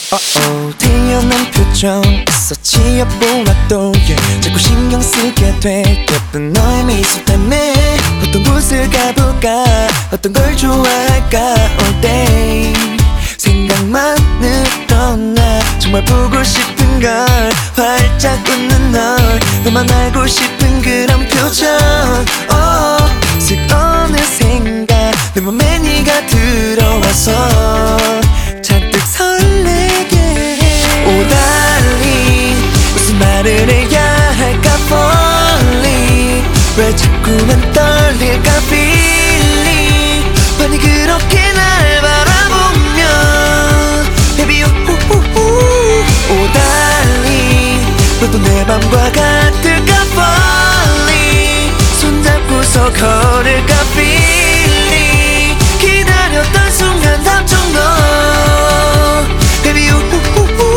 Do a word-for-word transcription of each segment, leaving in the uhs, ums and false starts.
어어 태연한 표정 있었지 여보라도 yeah. 자꾸 신경 쓰게 돼 예쁜 너의 미소 때문에 어떤 곳을 가볼까 어떤 걸 좋아할까 all day 생각만 늘어나 정말 보고 싶은 걸 활짝 웃는 널 너만 알고 싶은 그런 표정 oh, 슥 어느샌가 내 맘에 네가 들어와서 잔뜩 설레게 해 오 달리 무슨 말을 해야 할까 falling 왜 자꾸만 떨릴까 feeling 뻔히 그렇게 날 바라보면 baby 우후후후 오 달리 너도 내 맘과 같을까 falling 손잡고서 걸을까 feeling 기다렸던 순간 답정 너 baby 우후후후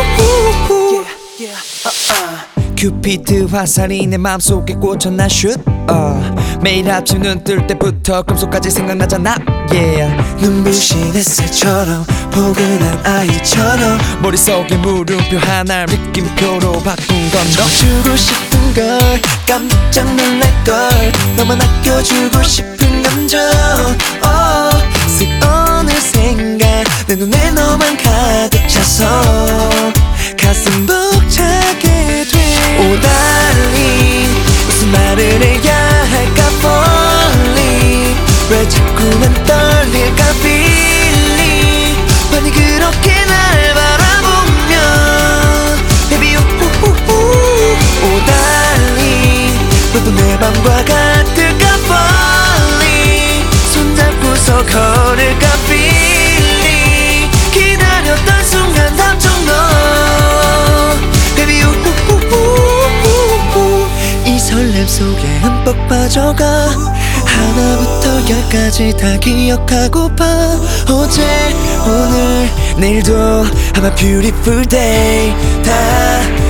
큐피드 화살이 내 맘속에 꽂혀나 슛 uh. 매일 아침 눈 뜰 때부터 금속까지 생각나잖아 yeah. 눈부신 햇살처럼 포근한 아이처럼 머릿속에 물음표 하나를 느낌표로 바꾼 건 너 주고 싶은 걸 깜짝 놀랄걸 너만 아껴주고 싶은 감정 oh. 쓱 어느샌가 내 눈에 너만 가득 차서 가슴 벅차게 돼 오 달리 무슨 말을 해야 할까 falling 왜 자꾸만 떨릴까 feeling 뻔히 그렇게 날 바라보면 baby 우후후후 오 달리 너도 내 맘과 같을까 falling 손잡고서 걸을까 feeling 기다렸던 순간 답정 너 baby 우후후후 이 설렘 속에 흠뻑 빠져가 하나부터 열까지 다 기억하고파 어제 오늘 내일도 I'm a beautiful day 다